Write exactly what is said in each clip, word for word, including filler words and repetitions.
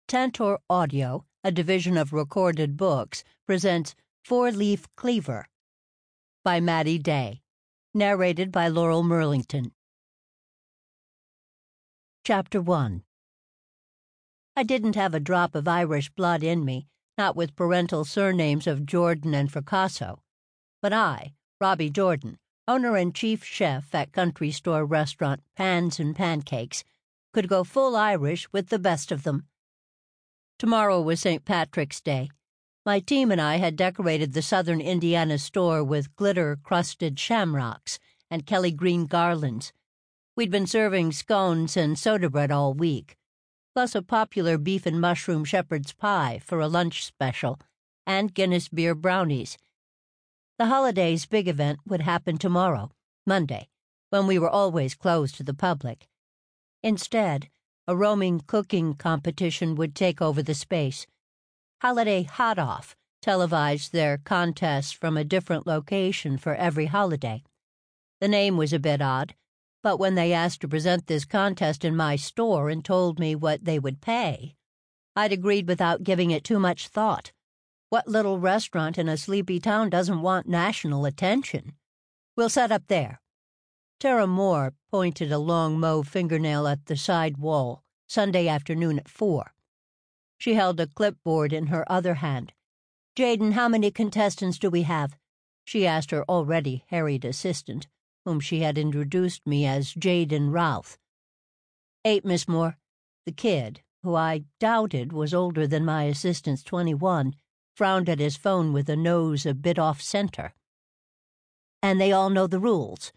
Tantor Audio, a division of Recorded Books, presents Four Leaf Cleaver by Maddie Day, narrated by Laurel Merlington. Chapter one. I didn't have a drop of Irish blood in me, not with parental surnames of Jordan and Fracasso. But I, Robbie Jordan, owner and chief chef at country store restaurant Pans and Pancakes, could go full Irish with the best of them. Tomorrow was Saint Patrick's Day. My team and I had decorated the southern Indiana store with glitter-crusted shamrocks and Kelly green garlands. We'd been serving scones and soda bread all week, plus a popular beef and mushroom shepherd's pie for a lunch special, and Guinness beer brownies. The holiday's big event would happen tomorrow, Monday, when we were always closed to the public. Instead, a roaming cooking competition would take over the space. Holiday Hot Off televised their contests from a different location for every holiday. The name was a bit odd, but when they asked to present this contest in my store and told me what they would pay, I'd agreed without giving it too much thought. What little restaurant in a sleepy town doesn't want national attention? We'll set up there. Tara Moore pointed a long mauve fingernail at the side wall, Sunday afternoon at four. She held a clipboard in her other hand. "Jaden, how many contestants do we have?" she asked her already harried assistant, whom she had introduced me as Jaden Routh. "Eight, Miss Moore." The kid, who I doubted was older than my assistant's twenty-one, frowned at his phone with a nose a bit off-center. "And they all know the rules?"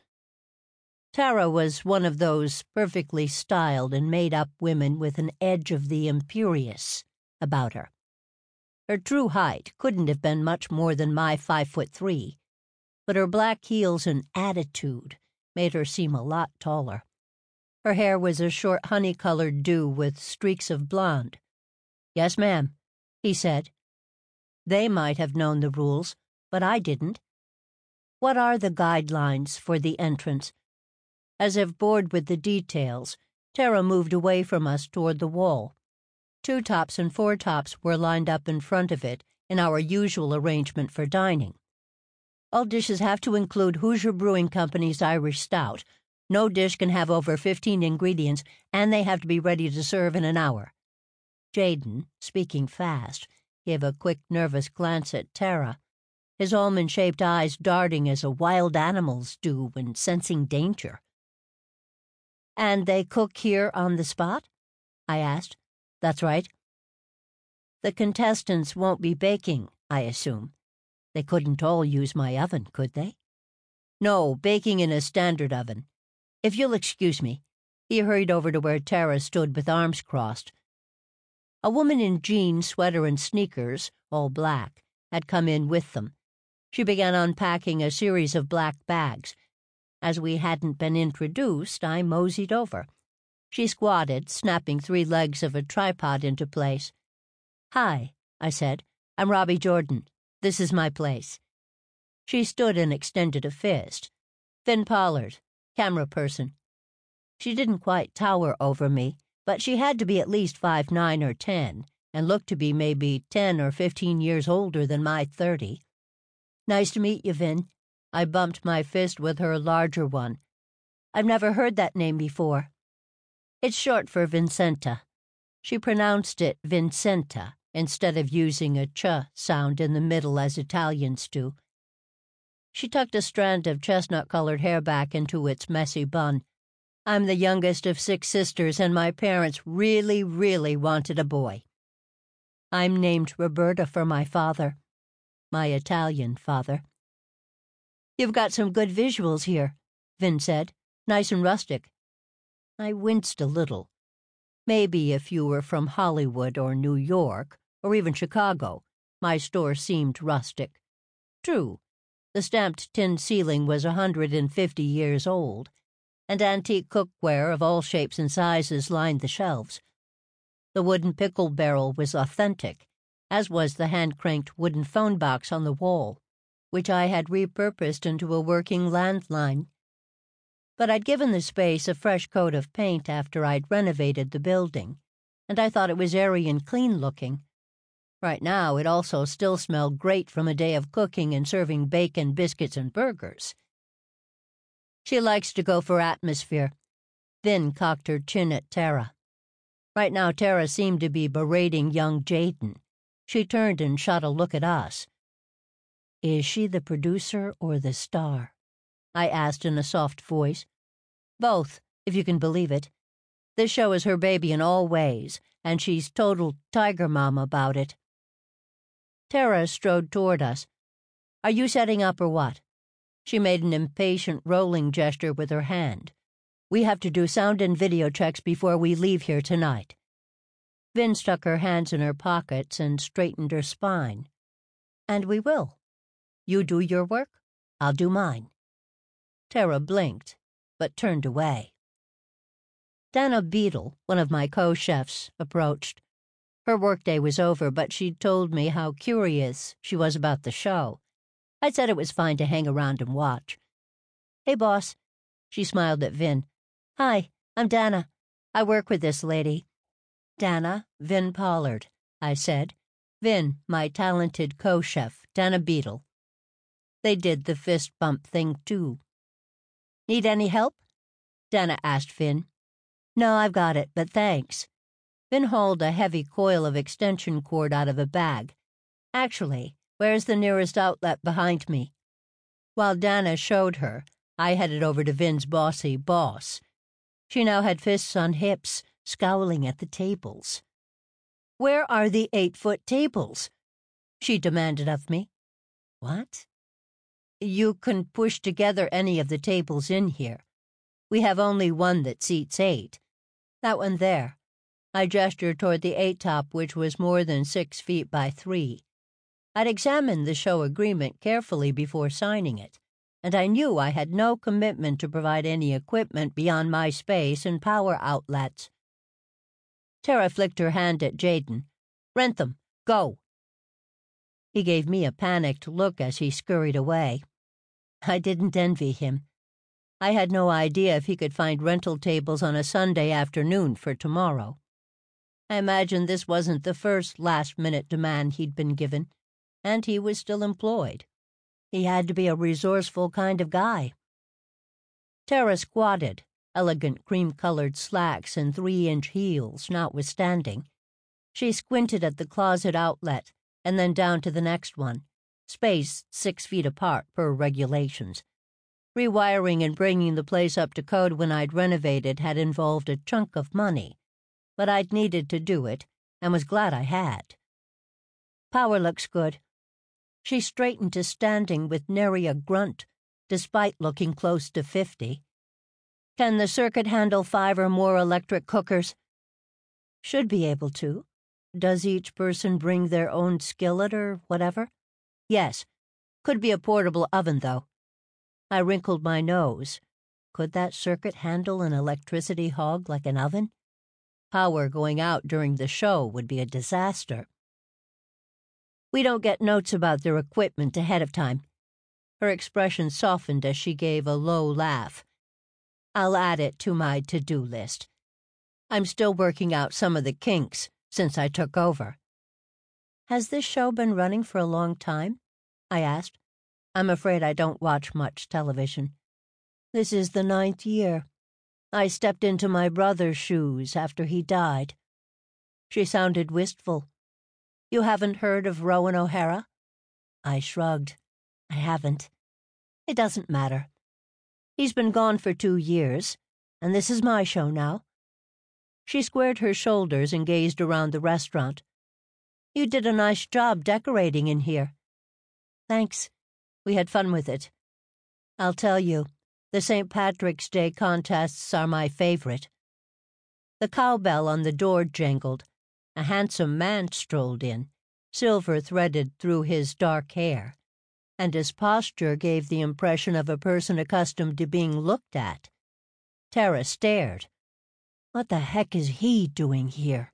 Tara was one of those perfectly styled and made-up women with an edge of the imperious about her. Her true height couldn't have been much more than my five foot three, but her black heels and attitude made her seem a lot taller. Her hair was a short honey-colored dew with streaks of blonde. "Yes, ma'am," he said. They might have known the rules, but I didn't. "What are the guidelines for the entrance?" As if bored with the details, Tara moved away from us toward the wall. Two tops and four tops were lined up in front of it in our usual arrangement for dining. "All dishes have to include Hoosier Brewing Company's Irish Stout. No dish can have over fifteen ingredients, and they have to be ready to serve in an hour." Jaden, speaking fast, gave a quick, nervous glance at Tara, his almond-shaped eyes darting as a wild animal's do when sensing danger. "And they cook here on the spot?" I asked. "That's right." "The contestants won't be baking, I assume. They couldn't all use my oven, could they?" "No, baking in a standard oven. If you'll excuse me." He hurried over to where Tara stood with arms crossed. A woman in jeans, sweater, and sneakers, all black, had come in with them. She began unpacking a series of black bags. As we hadn't been introduced, I moseyed over. She squatted, snapping three legs of a tripod into place. "Hi," I said. "I'm Robbie Jordan. This is my place." She stood and extended a fist. "Finn Pollard, camera person." She didn't quite tower over me, but she had to be at least five nine or ten, and looked to be maybe ten or fifteen years older than my thirty. "Nice to meet you, Vin." I bumped my fist with her larger one. "I've never heard that name before." "It's short for Vincenta." She pronounced it Vincenta instead of using a ch sound in the middle as Italians do. She tucked a strand of chestnut-colored hair back into its messy bun. "I'm the youngest of six sisters, and my parents really, really wanted a boy. I'm named Roberta for my father, my Italian father." "You've got some good visuals here," Vin said. "Nice and rustic." I winced a little. Maybe if you were from Hollywood or New York, or even Chicago, my store seemed rustic. True, the stamped tin ceiling was a hundred and fifty years old, and antique cookware of all shapes and sizes lined the shelves. The wooden pickle barrel was authentic, as was the hand-cranked wooden phone box on the wall, which I had repurposed into a working landline. But I'd given the space a fresh coat of paint after I'd renovated the building, and I thought it was airy and clean-looking. Right now, it also still smelled great from a day of cooking and serving bacon, biscuits, and burgers. She likes to go for atmosphere. Vin cocked her chin at Tara. Right now, Tara seemed to be berating young Jaden. She turned and shot a look at us. "Is she the producer or the star?" I asked in a soft voice. "Both, if you can believe it. This show is her baby in all ways, and she's total tiger mom about it." Tara strode toward us. "Are you setting up or what?" She made an impatient rolling gesture with her hand. "We have to do sound and video checks before we leave here tonight." Vin stuck her hands in her pockets and straightened her spine. "And we will. You do your work, I'll do mine." Tara blinked, but turned away. Dana Beadle, one of my co-chefs, approached. Her workday was over, but she'd told me how curious she was about the show. I said it was fine to hang around and watch. "Hey, boss." She smiled at Vin. "Hi, I'm Dana. I work with this lady." "Dana, Vin Pollard," I said. "Vin, my talented co-chef, Dana Beadle." They did the fist bump thing, too. "Need any help?" Dana asked Vin. "No, I've got it, but thanks." Vin hauled a heavy coil of extension cord out of a bag. "Actually, where's the nearest outlet behind me?" While Dana showed her, I headed over to Vin's bossy boss. She now had fists on hips, scowling at the tables. "Where are the eight-foot tables?" she demanded of me. "What?" "You can push together any of the tables in here. We have only one that seats eight. That one there." I gestured toward the eight-top, which was more than six feet by three. I'd examined the show agreement carefully before signing it, and I knew I had no commitment to provide any equipment beyond my space and power outlets. Tara flicked her hand at Jaden. "Rent them. Go." He gave me a panicked look as he scurried away. I didn't envy him. I had no idea if he could find rental tables on a Sunday afternoon for tomorrow. I imagined this wasn't the first last-minute demand he'd been given, and he was still employed. He had to be a resourceful kind of guy. Tara squatted, elegant cream-colored slacks and three-inch heels notwithstanding. She squinted at the closet outlet and then down to the next one, spaced six feet apart per regulations. Rewiring and bringing the place up to code when I'd renovated had involved a chunk of money, but I'd needed to do it and was glad I had. "Power looks good." She straightened to standing with nary a grunt, despite looking close to fifty. "Can the circuit handle five or more electric cookers?" "Should be able to. Does each person bring their own skillet or whatever?" "Yes. Could be a portable oven, though." I wrinkled my nose. Could that circuit handle an electricity hog like an oven? Power going out during the show would be a disaster. "We don't get notes about their equipment ahead of time." Her expression softened as she gave a low laugh. "I'll add it to my to-do list. I'm still working out some of the kinks since I took over." "Has this show been running for a long time?" I asked. I'm afraid I don't watch much television. "This is the ninth year. I stepped into my brother's shoes after he died." She sounded wistful. "You haven't heard of Rowan O'Hara?" I shrugged. "I haven't. It doesn't matter. He's been gone for two years, and this is my show now." She squared her shoulders and gazed around the restaurant. "You did a nice job decorating in here." "Thanks. We had fun with it. I'll tell you, the Saint Patrick's Day contests are my favorite." The cowbell on the door jangled. A handsome man strolled in, silver threaded through his dark hair, and his posture gave the impression of a person accustomed to being looked at. Tara stared. What the heck is he doing here?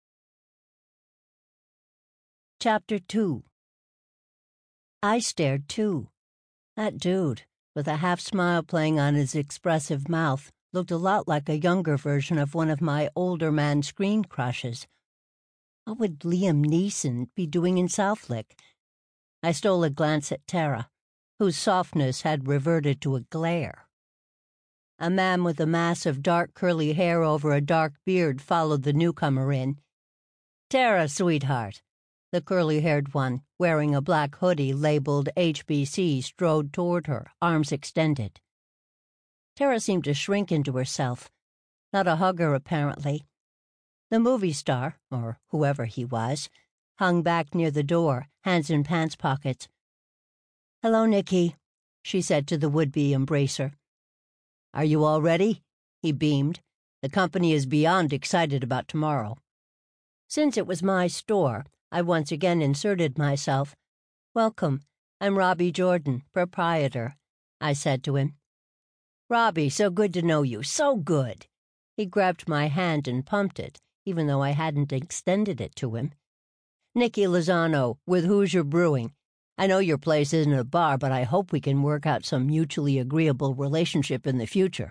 Chapter two. I stared too. That dude, with a half-smile playing on his expressive mouth, looked a lot like a younger version of one of my older man screen crushes. What would Liam Neeson be doing in Southlick? I stole a glance at Tara, whose softness had reverted to a glare. A man with a mass of dark curly hair over a dark beard followed the newcomer in. "Tara, sweetheart." The curly-haired one, wearing a black hoodie labeled H B C, strode toward her, arms extended. Tara seemed to shrink into herself. Not a hugger, apparently. The movie star, or whoever he was, hung back near the door, hands in pants pockets. "Hello, Nikki," she said to the would-be embracer. "Are you all ready?" He beamed. "The company is beyond excited about tomorrow." Since it was my store, I once again inserted myself. "Welcome. I'm Robbie Jordan, proprietor," I said to him. "Robbie, so good to know you, so good." He grabbed my hand and pumped it, even though I hadn't extended it to him. "Nicky Lozano, with Hoosier Brewing. I know your place isn't a bar, but I hope we can work out some mutually agreeable relationship in the future."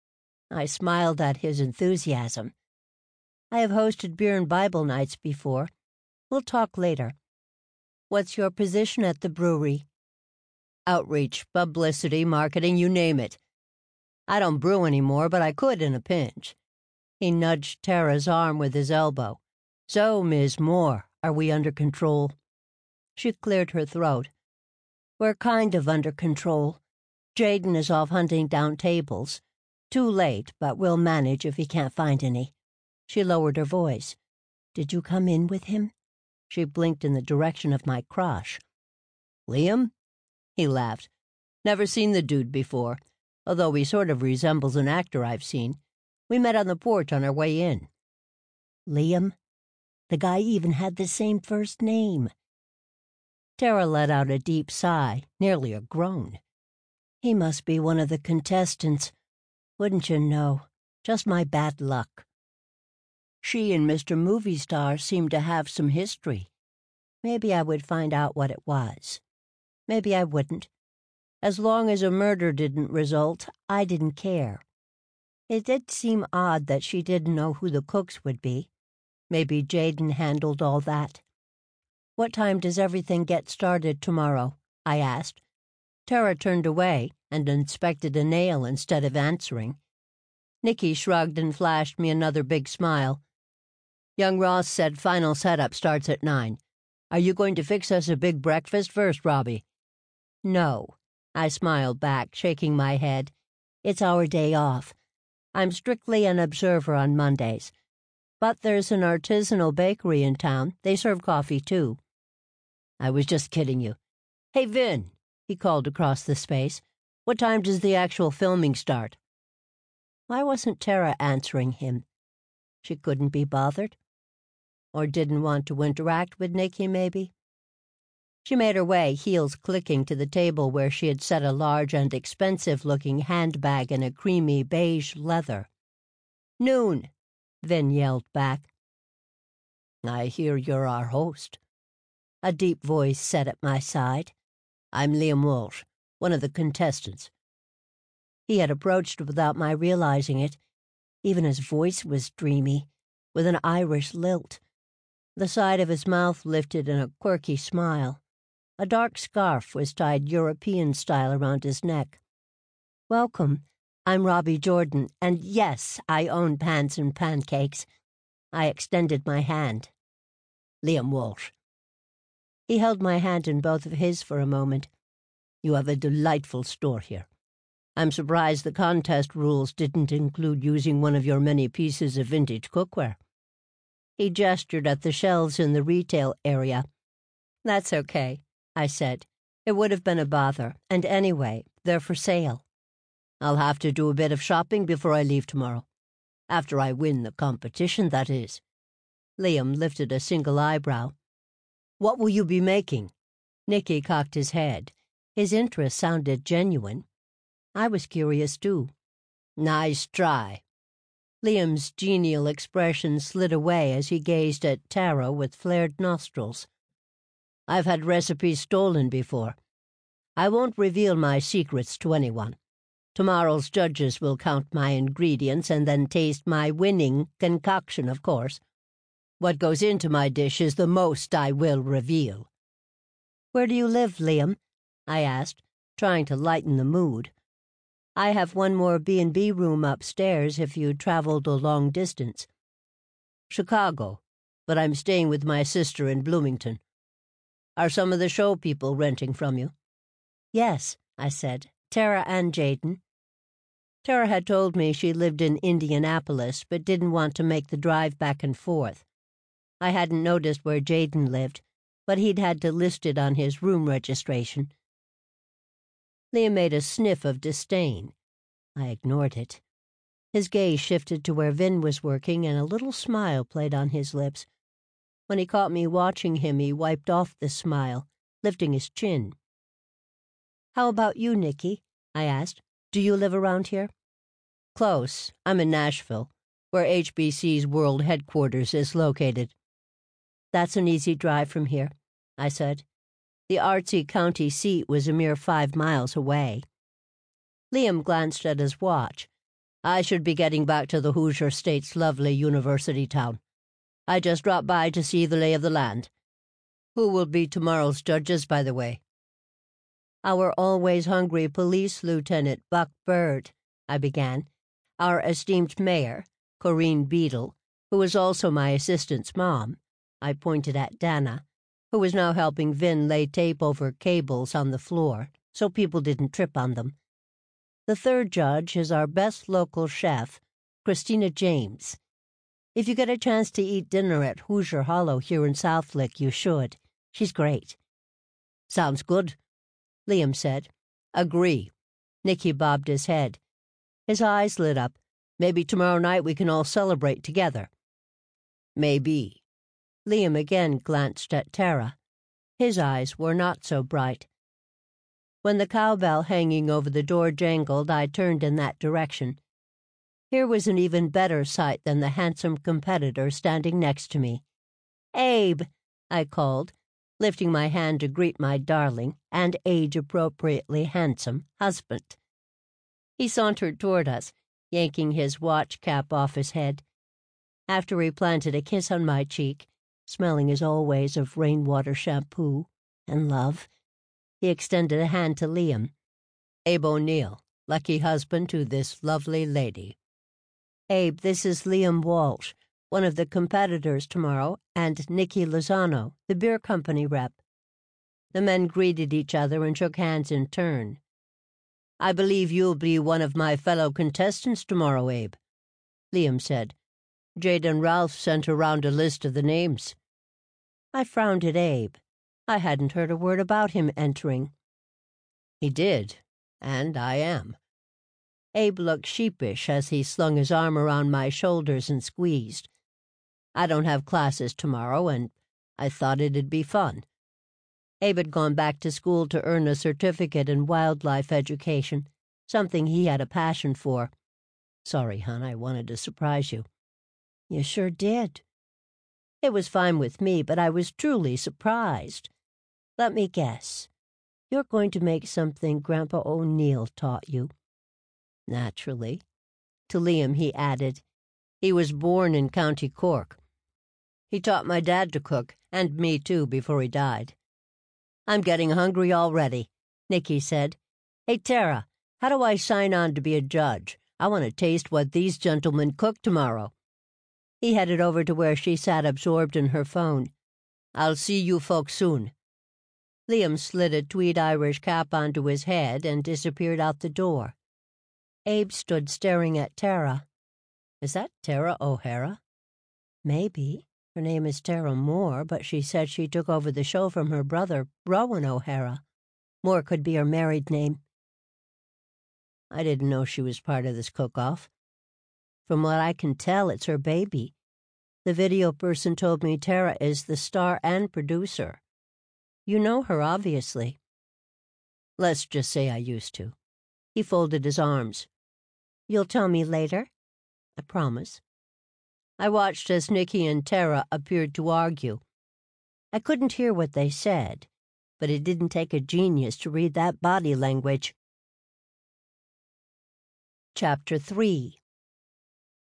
I smiled at his enthusiasm. "I have hosted beer and Bible nights before. We'll talk later. What's your position at the brewery?" "Outreach, publicity, marketing, you name it. I don't brew anymore, but I could in a pinch." He nudged Tara's arm with his elbow. "So, Miz Moore, are we under control?" She cleared her throat. "We're kind of under control. Jaden is off hunting down tables. Too late, but we'll manage if he can't find any." She lowered her voice. "Did you come in with him?" She blinked in the direction of my crush. "Liam?" He laughed. "Never seen the dude before, although he sort of resembles an actor I've seen. We met on the porch on our way in." Liam? The guy even had the same first name. Tara let out a deep sigh, nearly a groan. "He must be one of the contestants. Wouldn't you know? Just my bad luck." She and Mister Movie Star seemed to have some history. Maybe I would find out what it was. Maybe I wouldn't. As long as a murder didn't result, I didn't care. It did seem odd that she didn't know who the cooks would be. Maybe Jaden handled all that. "What time does everything get started tomorrow?" I asked. Tara turned away and inspected a nail instead of answering. Nikki shrugged and flashed me another big smile. "Young Ross said final setup starts at nine. Are you going to fix us a big breakfast first, Robbie?" "No," I smiled back, shaking my head. "It's our day off. I'm strictly an observer on Mondays. But there's an artisanal bakery in town. They serve coffee, too." "I was just kidding you. Hey, Vin," he called across the space. "What time does the actual filming start?" Why wasn't Tara answering him? She couldn't be bothered? Or didn't want to interact with Nikki, maybe? She made her way, heels clicking, to the table where she had set a large and expensive-looking handbag in a creamy beige leather. "Noon," Vin yelled back. "I hear you're our host," a deep voice said at my side. "I'm Liam Walsh, one of the contestants." He had approached without my realizing it. Even his voice was dreamy, with an Irish lilt. The side of his mouth lifted in a quirky smile. A dark scarf was tied European-style around his neck. "Welcome. I'm Robbie Jordan, and yes, I own Pans and Pancakes." I extended my hand. "Liam Walsh." He held my hand in both of his for a moment. "You have a delightful store here. I'm surprised the contest rules didn't include using one of your many pieces of vintage cookware." He gestured at the shelves in the retail area. "That's okay," I said. "It would have been a bother, and anyway, they're for sale." "I'll have to do a bit of shopping before I leave tomorrow. After I win the competition, that is." Liam lifted a single eyebrow. "What will you be making?" Nicky cocked his head. His interest sounded genuine. I was curious, too. "Nice try." Liam's genial expression slid away as he gazed at Tara with flared nostrils. "I've had recipes stolen before. I won't reveal my secrets to anyone. Tomorrow's judges will count my ingredients and then taste my winning concoction, of course." What goes into my dish is the most I will reveal. Where do you live, Liam? I asked, trying to lighten the mood. I have one more B and B room upstairs if you traveled a long distance. Chicago, but I'm staying with my sister in Bloomington. Are some of the show people renting from you? Yes, I said. Tara and Jaden. Tara had told me she lived in Indianapolis, but didn't want to make the drive back and forth. I hadn't noticed where Jaden lived, but he'd had to list it on his room registration. Liam made a sniff of disdain. I ignored it. His gaze shifted to where Vin was working, and a little smile played on his lips. When he caught me watching him, he wiped off the smile, lifting his chin. How about you, Nikki? I asked. Do you live around here? Close. I'm in Nashville, where H B C's world headquarters is located. That's an easy drive from here, I said. The artsy county seat was a mere five miles away. Liam glanced at his watch. I should be getting back to the Hoosier State's lovely university town. I just dropped by to see the lay of the land. Who will be tomorrow's judges, by the way? Our always hungry police lieutenant, Buck Bird, I began. Our esteemed mayor, Corinne Beadle, who is also my assistant's mom. I pointed at Dana, who was now helping Vin lay tape over cables on the floor so people didn't trip on them. The third judge is our best local chef, Christina James. If you get a chance to eat dinner at Hoosier Hollow here in Southlick, you should. She's great. Sounds good, Liam said. Agree. Nicky bobbed his head. His eyes lit up. Maybe tomorrow night we can all celebrate together. Maybe. Liam again glanced at Tara. His eyes were not so bright. When the cowbell hanging over the door jangled, I turned in that direction. Here was an even better sight than the handsome competitor standing next to me. Abe, I called, lifting my hand to greet my darling and age-appropriately handsome husband. He sauntered toward us, yanking his watch cap off his head. After he planted a kiss on my cheek, smelling as always of rainwater shampoo and love, he extended a hand to Liam. Abe O'Neill, lucky husband to this lovely lady. Abe, this is Liam Walsh, one of the competitors tomorrow, and Nicky Lozano, the beer company rep. The men greeted each other and shook hands in turn. I believe you'll be one of my fellow contestants tomorrow, Abe, Liam said. Jaden Ralph sent around a list of the names. I frowned at Abe. I hadn't heard a word about him entering. He did, and I am. Abe looked sheepish as he slung his arm around my shoulders and squeezed. I don't have classes tomorrow, and I thought it'd be fun. Abe had gone back to school to earn a certificate in wildlife education, something he had a passion for. Sorry, hon, I wanted to surprise you. You sure did. It was fine with me, but I was truly surprised. Let me guess. You're going to make something Grandpa O'Neill taught you. Naturally. To Liam he added, he was born in County Cork. He taught my dad to cook, and me too, before he died. I'm getting hungry already, Nicky said. Hey, Tara, how do I sign on to be a judge? I want to taste what these gentlemen cook tomorrow. He headed over to where she sat absorbed in her phone. I'll see you folks soon. Liam slid a tweed Irish cap onto his head and disappeared out the door. Abe stood staring at Tara. Is that Tara O'Hara? Maybe. Her name is Tara Moore, but she said she took over the show from her brother, Rowan O'Hara. Moore could be her married name. I didn't know she was part of this cook-off. From what I can tell, it's her baby. The video person told me Tara is the star and producer. You know her, obviously. Let's just say I used to. He folded his arms. You'll tell me later? I promise. I watched as Nicky and Tara appeared to argue. I couldn't hear what they said, but it didn't take a genius to read that body language. Chapter three.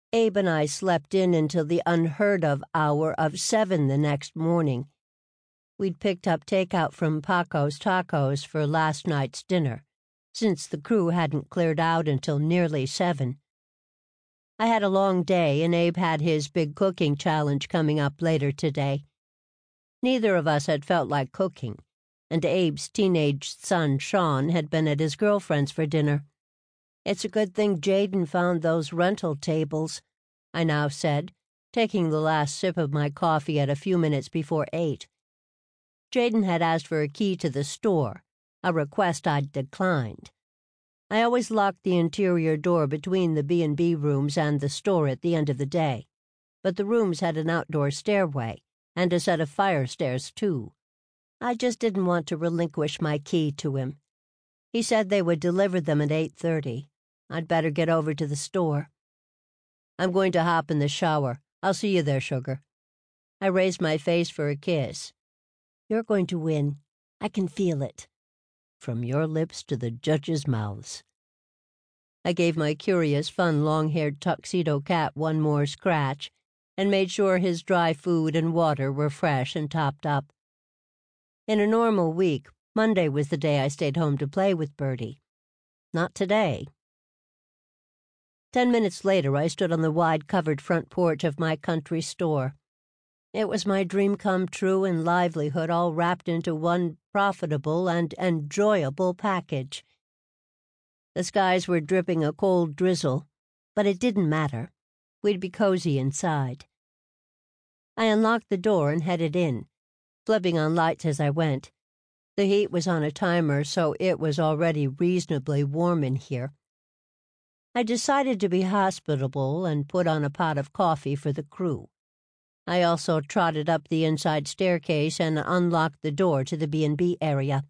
Abe and I slept in until the unheard-of hour of seven the next morning. We'd picked up takeout from Paco's Tacos for last night's dinner, since the crew hadn't cleared out until nearly seven. I had a long day, and Abe had his big cooking challenge coming up later today. Neither of us had felt like cooking, and Abe's teenage son, Sean, had been at his girlfriend's for dinner. "It's a good thing Jaden found those rental tables," I now said, taking the last sip of my coffee at a few minutes before eight. Jaden had asked for a key to the store, a request I'd declined. I always locked the interior door between the B and B rooms and the store at the end of the day, but the rooms had an outdoor stairway and a set of fire stairs, too. I just didn't want to relinquish my key to him. He said they would deliver them at eight thirty. I'd better get over to the store. "I'm going to hop in the shower. I'll see you there, sugar." I raised my face for a kiss. "You're going to win. I can feel it. From your lips to the judges' mouths." I gave my curious, fun, long-haired tuxedo cat one more scratch and made sure his dry food and water were fresh and topped up. In a normal week, Monday was the day I stayed home to play with Bertie. Not today. Ten minutes later, I stood on the wide covered front porch of my country store. It was my dream come true and livelihood all wrapped into one profitable and enjoyable package. The skies were dripping a cold drizzle, but it didn't matter. We'd be cozy inside. I unlocked the door and headed in, flipping on lights as I went. The heat was on a timer, so it was already reasonably warm in here. I decided to be hospitable and put on a pot of coffee for the crew. I also trotted up the inside staircase and unlocked the door to the B and B area.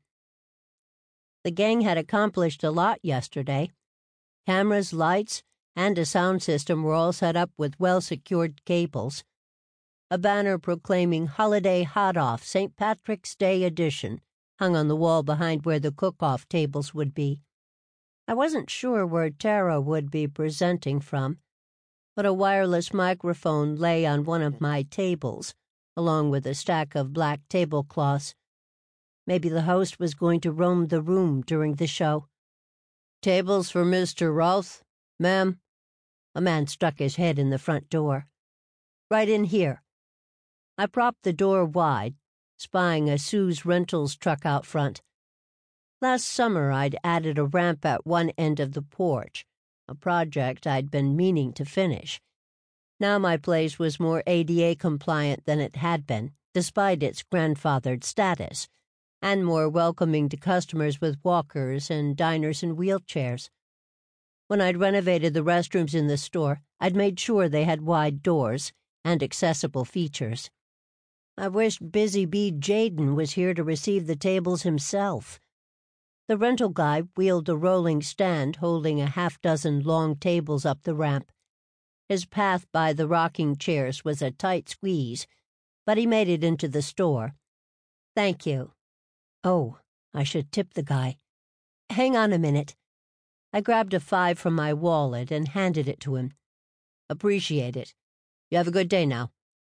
The gang had accomplished a lot yesterday. Cameras, lights, and a sound system were all set up with well-secured cables. A banner proclaiming Holiday Hot Off Saint Patrick's Day Edition hung on the wall behind where the cook-off tables would be. I wasn't sure where Tara would be presenting from, but a wireless microphone lay on one of my tables, along with a stack of black tablecloths. Maybe the host was going to roam the room during the show. "Tables for Mister Roth, ma'am?" A man stuck his head in the front door. "Right in here." I propped the door wide, spying a Sue's Rentals truck out front. Last summer, I'd added a ramp at one end of the porch, a project I'd been meaning to finish. Now my place was more A D A compliant than it had been, despite its grandfathered status, and more welcoming to customers with walkers and diners in wheelchairs. When I'd renovated the restrooms in the store, I'd made sure they had wide doors and accessible features. I wished Busy Bee Jaden was here to receive the tables himself. The rental guy wheeled a rolling stand holding a half-dozen long tables up the ramp. His path by the rocking chairs was a tight squeeze, but he made it into the store. "Thank you." Oh, I should tip the guy. "Hang on a minute." I grabbed a five from my wallet and handed it to him. "Appreciate it. You have a good day now."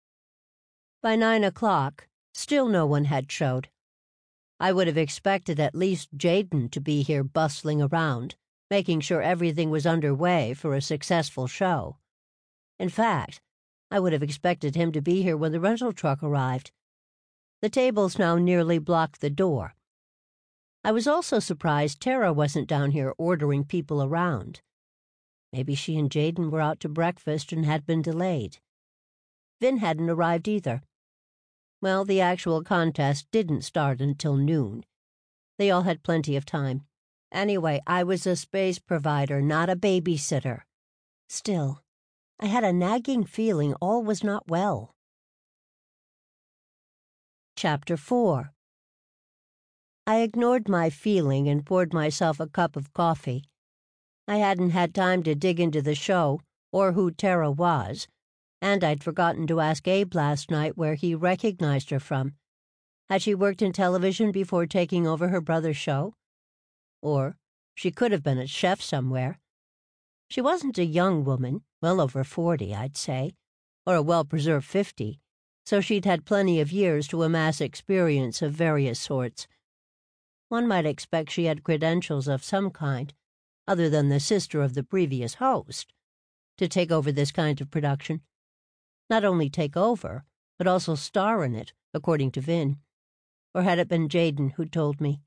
By nine o'clock, still no one had showed. I would have expected at least Jaden to be here bustling around, making sure everything was underway for a successful show. In fact, I would have expected him to be here when the rental truck arrived. The tables now nearly blocked the door. I was also surprised Tara wasn't down here ordering people around. Maybe she and Jaden were out to breakfast and had been delayed. Vin hadn't arrived either. Well, the actual contest didn't start until noon. They all had plenty of time. Anyway, I was a space provider, not a babysitter. Still, I had a nagging feeling all was not well. Chapter four. I ignored my feeling and poured myself a cup of coffee. I hadn't had time to dig into the show or who Tara was, and I'd forgotten to ask Abe last night where he recognized her from. Had she worked in television before taking over her brother's show? Or she could have been a chef somewhere. She wasn't a young woman, well over forty, I'd say, or a well-preserved fifty, so she'd had plenty of years to amass experience of various sorts. One might expect she had credentials of some kind, other than the sister of the previous host, to take over this kind of production. Not only take over, but also star in it, according to Vin. Or had it been Jayden who told me?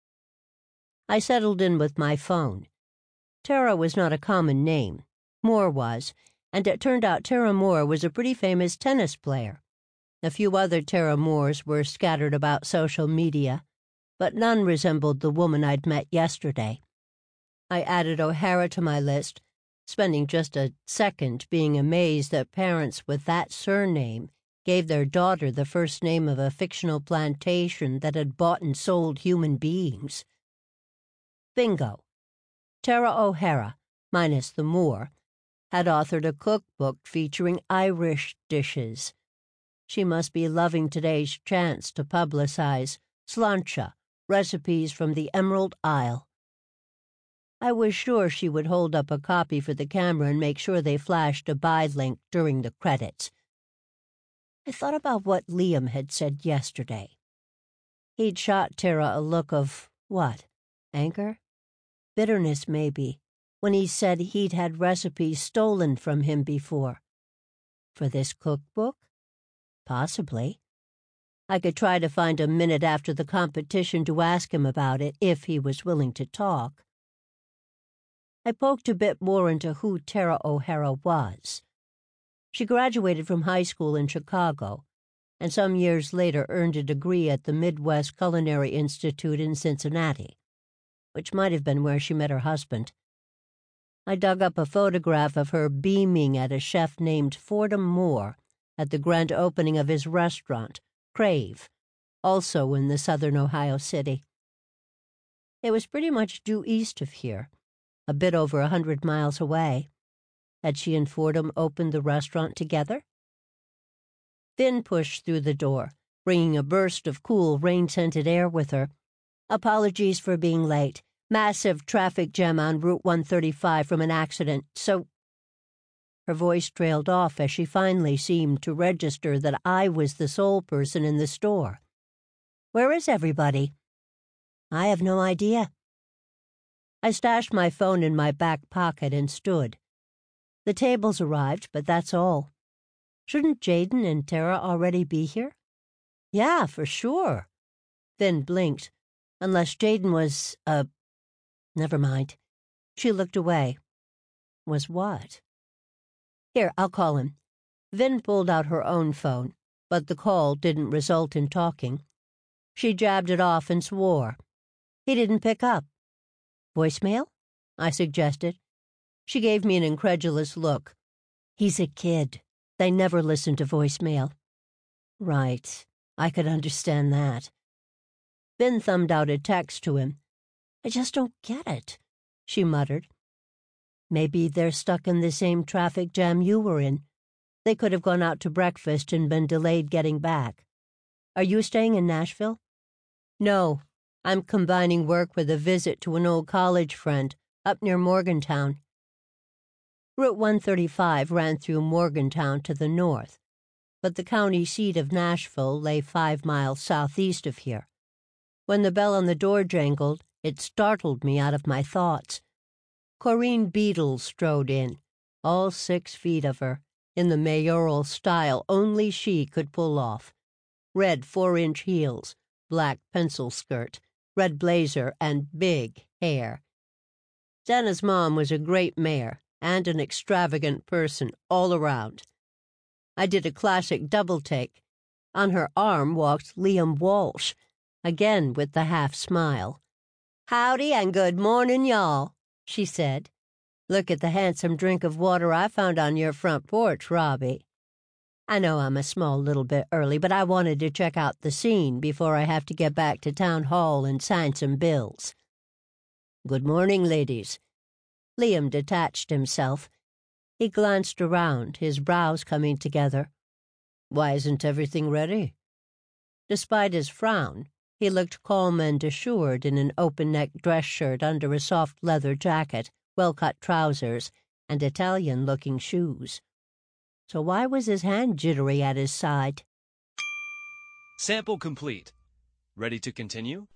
I settled in with my phone. Tara was not a common name. Moore was, and it turned out Tara Moore was a pretty famous tennis player. A few other Tara Moores were scattered about social media, but none resembled the woman I'd met yesterday. I added O'Hara to my list, spending just a second being amazed that parents with that surname gave their daughter the first name of a fictional plantation that had bought and sold human beings. Bingo. Tara O'Hara, minus the Moore, had authored a cookbook featuring Irish dishes. She must be loving today's chance to publicize sláinte, recipes from the Emerald Isle. I was sure she would hold up a copy for the camera and make sure they flashed a buy link during the credits. I thought about what Liam had said yesterday. He'd shot Tara a look of, what, anger? Bitterness, maybe, when he said he'd had recipes stolen from him before. For this cookbook? Possibly. I could try to find a minute after the competition to ask him about it if he was willing to talk. I poked a bit more into who Tara O'Hara was. She graduated from high school in Chicago, and some years later earned a degree at the Midwest Culinary Institute in Cincinnati, which might have been where she met her husband. I dug up a photograph of her beaming at a chef named Fordham Moore at the grand opening of his restaurant, Crave, also in the southern Ohio city. It was pretty much due east of here, a bit over a hundred miles away. Had she and Fordham opened the restaurant together? Vin pushed through the door, bringing a burst of cool, rain-scented air with her. Apologies for being late. Massive traffic jam on Route one thirty-five from an accident, so... Her voice trailed off as she finally seemed to register that I was the sole person in the store. Where is everybody? I have no idea. I stashed my phone in my back pocket and stood. The tables arrived, but that's all. Shouldn't Jayden and Tara already be here? Yeah, for sure. Vin blinked. Unless Jayden was, uh... Never mind. She looked away. Was what? Here, I'll call him. Vin pulled out her own phone, but the call didn't result in talking. She jabbed it off and swore. He didn't pick up. Voicemail? I suggested. She gave me an incredulous look. He's a kid. They never listen to voicemail. Right. I could understand that. Vin thumbed out a text to him. I just don't get it, she muttered. Maybe they're stuck in the same traffic jam you were in. They could have gone out to breakfast and been delayed getting back. Are you staying in Nashville? No. I'm combining work with a visit to an old college friend up near Morgantown. Route one thirty-five ran through Morgantown to the north, but the county seat of Nashville lay five miles southeast of here. When the bell on the door jangled, it startled me out of my thoughts. Corinne Beadle strode in, all six feet of her, in the mayoral style only she could pull off. Red four-inch heels, black pencil skirt, red blazer, and big hair. Xana's mom was a great mayor and an extravagant person all around. I did a classic double-take. On her arm walked Liam Walsh, again with the half-smile. Howdy and good morning, y'all, she said. Look at the handsome drink of water I found on your front porch, Robbie. I know I'm a small little bit early, but I wanted to check out the scene before I have to get back to town hall and sign some bills. Good morning, ladies. Liam detached himself. He glanced around, his brows coming together. Why isn't everything ready? Despite his frown, he looked calm and assured in an open-neck dress shirt under a soft leather jacket, well-cut trousers, and Italian-looking shoes. So why was his hand jittery at his side? Sample complete. Ready to continue?